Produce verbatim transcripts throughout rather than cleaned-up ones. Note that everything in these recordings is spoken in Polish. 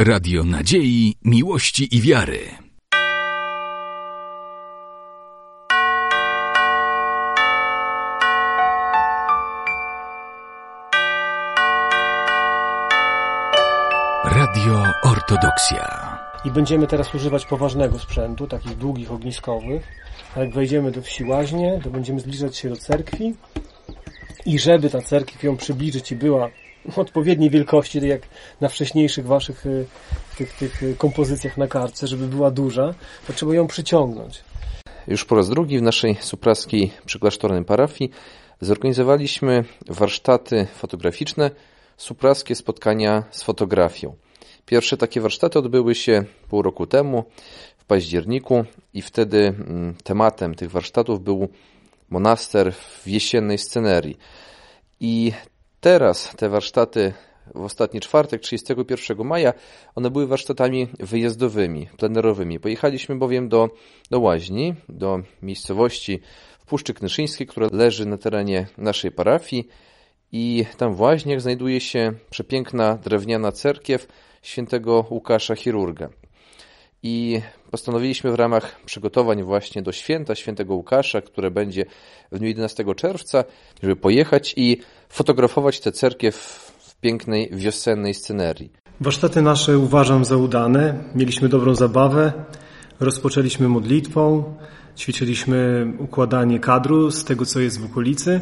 Radio Nadziei, Miłości i Wiary. Radio Ortodoksja. I będziemy teraz używać poważnego sprzętu, takich długich ogniskowych. A jak wejdziemy do wsi Łaźnie, to będziemy zbliżać się do cerkwi. I żeby ta cerkiew ją przybliżyć i była odpowiedniej wielkości, tak jak na wcześniejszych waszych tych, tych kompozycjach na kartce, żeby była duża, to trzeba ją przyciągnąć. Już po raz drugi w naszej supraskiej przyklasztornej parafii zorganizowaliśmy warsztaty fotograficzne, supraskie spotkania z fotografią. Pierwsze takie warsztaty odbyły się pół roku temu, w październiku, i wtedy tematem tych warsztatów był monaster w jesiennej scenerii. I teraz te warsztaty w ostatni czwartek, trzydziestego pierwszego maja, one były warsztatami wyjazdowymi, plenerowymi. Pojechaliśmy bowiem do, do Łaźni, do miejscowości w Puszczy Knyszyńskiej, która leży na terenie naszej parafii, i tam w Łaźniach znajduje się przepiękna drewniana cerkiew świętego Łukasza Chirurga. I postanowiliśmy w ramach przygotowań właśnie do święta świętego Łukasza, które będzie w dniu jedenastego czerwca, żeby pojechać i fotografować tę cerkiew w pięknej wiosennej scenerii. Warsztaty nasze uważam za udane. Mieliśmy dobrą zabawę. Rozpoczęliśmy modlitwą. Ćwiczyliśmy układanie kadru z tego, co jest w okolicy.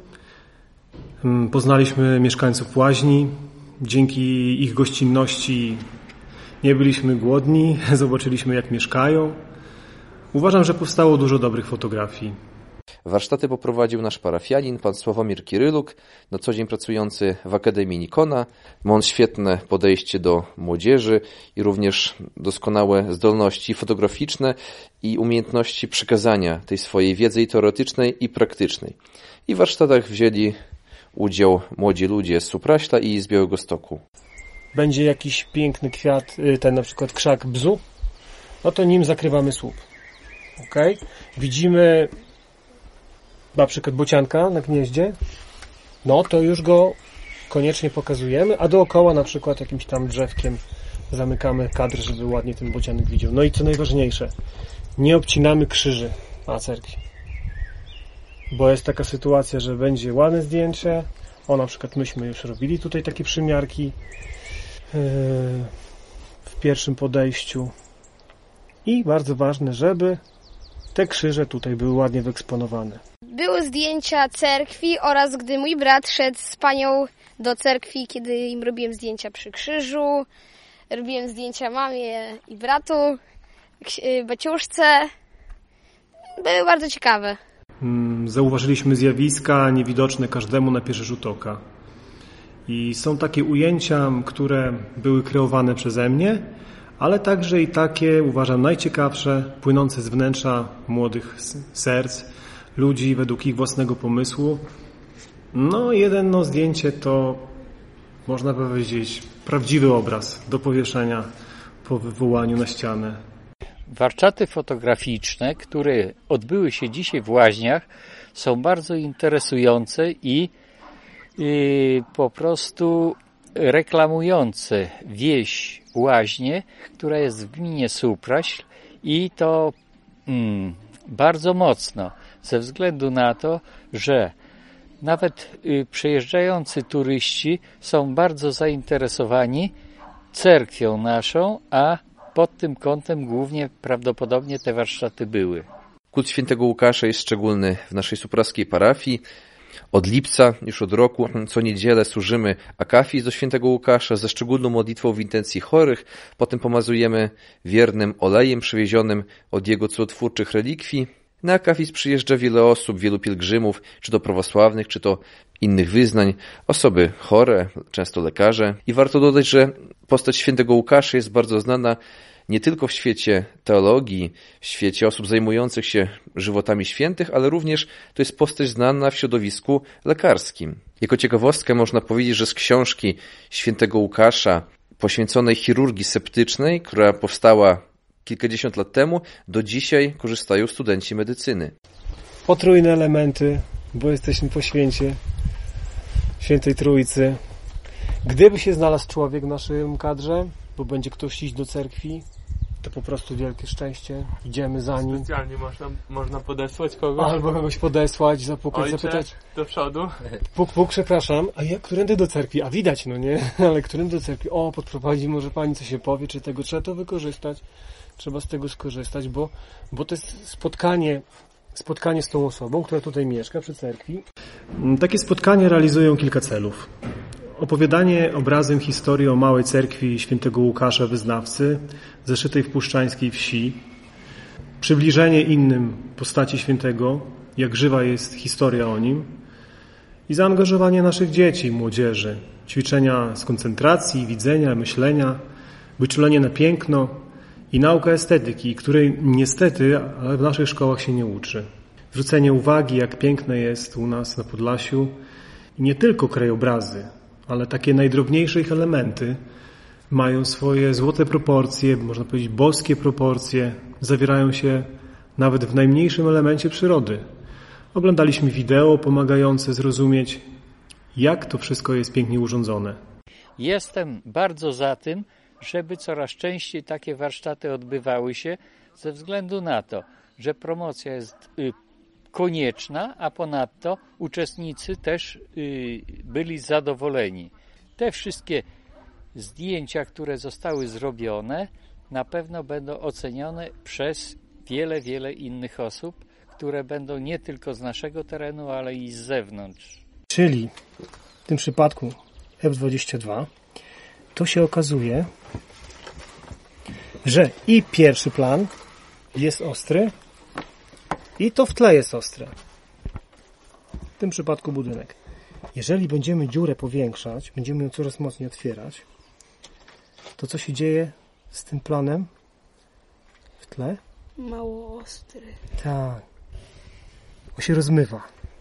Poznaliśmy mieszkańców Łaźni. Dzięki ich gościnności nie byliśmy głodni, zobaczyliśmy, jak mieszkają. Uważam, że powstało dużo dobrych fotografii. Warsztaty poprowadził nasz parafianin, pan Sławomir Kiryluk, na co dzień pracujący w Akademii Nikona. Ma on świetne podejście do młodzieży i również doskonałe zdolności fotograficzne i umiejętności przekazania tej swojej wiedzy i teoretycznej, i praktycznej. I w warsztatach wzięli udział młodzi ludzie z Supraśla i z Białegostoku. Będzie jakiś piękny kwiat, ten na przykład krzak bzu, no to nim zakrywamy słup. Okay? Widzimy na przykład bocianka na gnieździe, no to już go koniecznie pokazujemy, a dookoła na przykład jakimś tam drzewkiem zamykamy kadr, żeby ładnie ten bocianek widział. No i co najważniejsze, nie obcinamy krzyży na cerkwi. Bo jest taka sytuacja, że będzie ładne zdjęcie. O, na przykład myśmy już robili tutaj takie przymiarki yy, w pierwszym podejściu. I bardzo ważne, żeby te krzyże tutaj były ładnie wyeksponowane. Były zdjęcia cerkwi oraz gdy mój brat szedł z panią do cerkwi, kiedy im robiłem zdjęcia przy krzyżu. Robiłem zdjęcia mamie i bratu, baciuszce. Były bardzo ciekawe. Zauważyliśmy zjawiska niewidoczne każdemu na pierwszy rzut oka. I są takie ujęcia, które były kreowane przeze mnie, ale także i takie, uważam, najciekawsze, płynące z wnętrza młodych serc, ludzi według ich własnego pomysłu. No, jedno zdjęcie to, można powiedzieć, prawdziwy obraz do powieszenia po wywołaniu na ścianę. Warsztaty fotograficzne, które odbyły się dzisiaj w Łaźniach, są bardzo interesujące i, i po prostu reklamujące wieś Łaźnie, która jest w gminie Supraśl, i to mm, bardzo mocno, ze względu na to, że nawet y, przyjeżdżający turyści są bardzo zainteresowani cerkwią naszą, a pod tym kątem głównie prawdopodobnie te warsztaty były. Kult świętego Łukasza jest szczególny w naszej supraskiej parafii. Od lipca, już od roku, co niedzielę służymy akafizm do świętego Łukasza ze szczególną modlitwą w intencji chorych. Potem pomazujemy wiernym olejem przywiezionym od jego cudotwórczych relikwii. Na akafizm przyjeżdża wiele osób, wielu pielgrzymów, czy to prawosławnych, czy to innych wyznań, osoby chore, często lekarze. I warto dodać, że postać świętego Łukasza jest bardzo znana nie tylko w świecie teologii, w świecie osób zajmujących się żywotami świętych, ale również to jest postać znana w środowisku lekarskim. Jako ciekawostkę można powiedzieć, że z książki świętego Łukasza poświęconej chirurgii septycznej, która powstała kilkadziesiąt lat temu, do dzisiaj korzystają studenci medycyny. Potrójne elementy, bo jesteśmy po święcie Świętej Trójcy. Gdyby się znalazł człowiek w naszym kadrze, bo będzie ktoś iść do cerkwi, to po prostu wielkie szczęście. Idziemy za nim. Specjalnie można, można podesłać kogoś. Albo kogoś podesłać, zapukać, Ojcze, zapytać. do przodu. Puk, puk, przepraszam. A ja którędy do cerkwi? A widać, no nie? Ale którędy do cerkwi? O, podprowadzi może pani, co się powie, czy tego trzeba to wykorzystać. Trzeba z tego skorzystać, bo, bo to jest spotkanie, spotkanie z tą osobą, która tutaj mieszka przy cerkwi. Takie spotkania realizują kilka celów. Opowiadanie obrazem historii o małej cerkwi świętego Łukasza Wyznawcy, zeszytej w puszczańskiej wsi, przybliżenie innym postaci świętego, jak żywa jest historia o nim, i zaangażowanie naszych dzieci, młodzieży, ćwiczenia z koncentracji, widzenia, myślenia, wyczulenie na piękno i nauka estetyki, której niestety, ale w naszych szkołach się nie uczy. Zwrócenie uwagi, jak piękne jest u nas na Podlasiu i nie tylko krajobrazy, ale takie najdrobniejsze ich elementy mają swoje złote proporcje, można powiedzieć boskie proporcje, zawierają się nawet w najmniejszym elemencie przyrody. Oglądaliśmy wideo pomagające zrozumieć, jak to wszystko jest pięknie urządzone. Jestem bardzo za tym, żeby coraz częściej takie warsztaty odbywały się ze względu na to, że promocja jest y, konieczna, a ponadto uczestnicy też y, byli zadowoleni. Te wszystkie zdjęcia, które zostały zrobione, na pewno będą ocenione przez wiele, wiele innych osób, które będą nie tylko z naszego terenu, ale i z zewnątrz. Czyli w tym przypadku F dwadzieścia dwa to się okazuje, że i pierwszy plan jest ostry, i to w tle jest ostre. W tym przypadku budynek. Jeżeli będziemy dziurę powiększać, będziemy ją coraz mocniej otwierać, to co się dzieje z tym planem w tle? Mało ostry. Tak. On się rozmywa.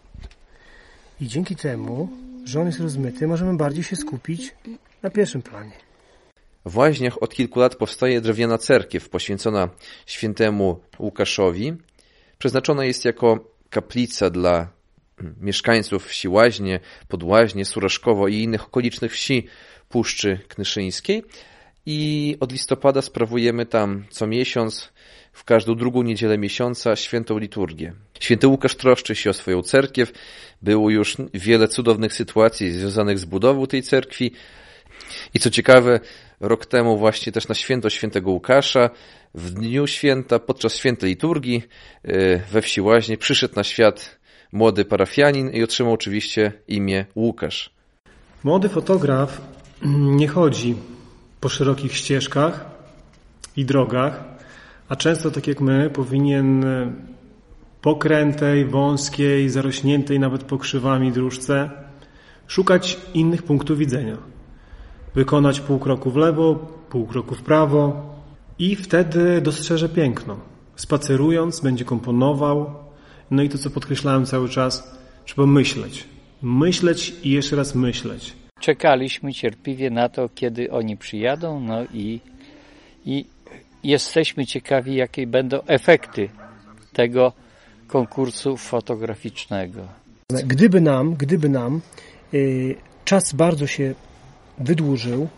I dzięki temu, że on jest rozmyty, możemy bardziej się skupić na pierwszym planie. W Łaźniach od kilku lat powstaje drewniana cerkiew poświęcona świętemu Łukaszowi. Przeznaczona jest jako kaplica dla mieszkańców wsi Łaźnie, Podłaźnie, Suraszkowo i innych okolicznych wsi Puszczy Knyszyńskiej. I od listopada sprawujemy tam co miesiąc, w każdą drugą niedzielę miesiąca, świętą liturgię. Święty Łukasz troszczy się o swoją cerkiew. Było już wiele cudownych sytuacji związanych z budową tej cerkwi. I co ciekawe, rok temu właśnie też na święto świętego Łukasza, w dniu święta, podczas świętej liturgii we wsi Łaźnie przyszedł na świat młody parafianin i otrzymał oczywiście imię Łukasz. Młody fotograf nie chodzi po szerokich ścieżkach i drogach, a często, tak jak my, powinien po krętej, wąskiej, zarośniętej nawet pokrzywami dróżce szukać innych punktów widzenia. Wykonać pół kroku w lewo, pół kroku w prawo i wtedy dostrzeże piękno. Spacerując będzie komponował. No i to, co podkreślałem cały czas, trzeba myśleć. Myśleć i jeszcze raz myśleć. Czekaliśmy cierpliwie na to, kiedy oni przyjadą, no i, i jesteśmy ciekawi, jakie będą efekty tego konkursu fotograficznego. Gdyby nam, gdyby nam yy, czas bardzo się wydłużył,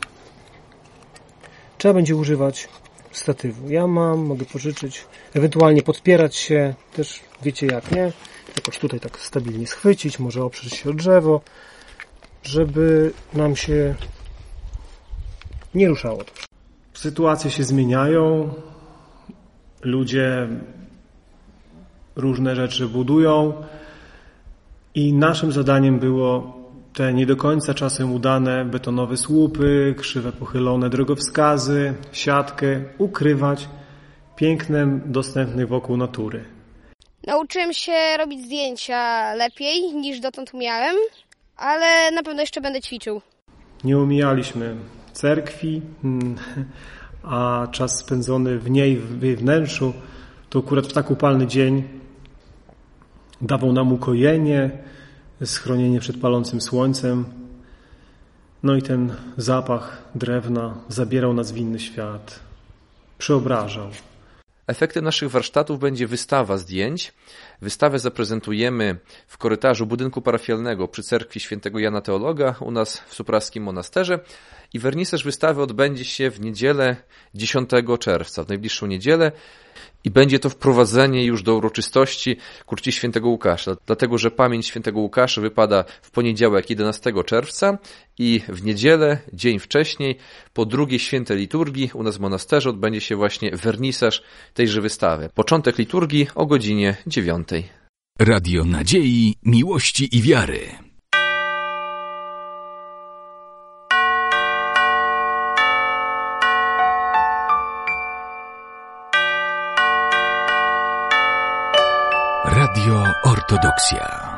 trzeba będzie używać statywu. Ja mam, mogę pożyczyć, ewentualnie podpierać się, też wiecie jak, nie? Jakoś tutaj tak stabilnie schwycić, może oprzeć się o drzewo, żeby nam się nie ruszało. Sytuacje się zmieniają, ludzie różne rzeczy budują i naszym zadaniem było te nie do końca czasem udane betonowe słupy, krzywe pochylone drogowskazy, siatkę ukrywać pięknem dostępnej wokół natury. Nauczyłem się robić zdjęcia lepiej niż dotąd umiałem, ale na pewno jeszcze będę ćwiczył. Nie omijaliśmy cerkwi, a czas spędzony w niej, w jej wnętrzu, to akurat w tak upalny dzień dawał nam ukojenie, schronienie przed palącym słońcem. No i ten zapach drewna zabierał nas w inny świat, przeobrażał. Efektem naszych warsztatów będzie wystawa zdjęć. Wystawę zaprezentujemy w korytarzu budynku parafialnego przy cerkwi świętego Jana Teologa u nas w Supraskim Monasterze i wernisaż wystawy odbędzie się w niedzielę dziesiątego czerwca, w najbliższą niedzielę i będzie to wprowadzenie już do uroczystości ku czci świętego Łukasza, dlatego że pamięć świętego Łukasza wypada w poniedziałek jedenastego czerwca i w niedzielę, dzień wcześniej, po drugiej świętej liturgii u nas w monasterze odbędzie się właśnie wernisaż tejże wystawy. Początek liturgii o godzinie dziewiątej. Radio Nadziei, Miłości i Wiary. Radio Ortodoksja.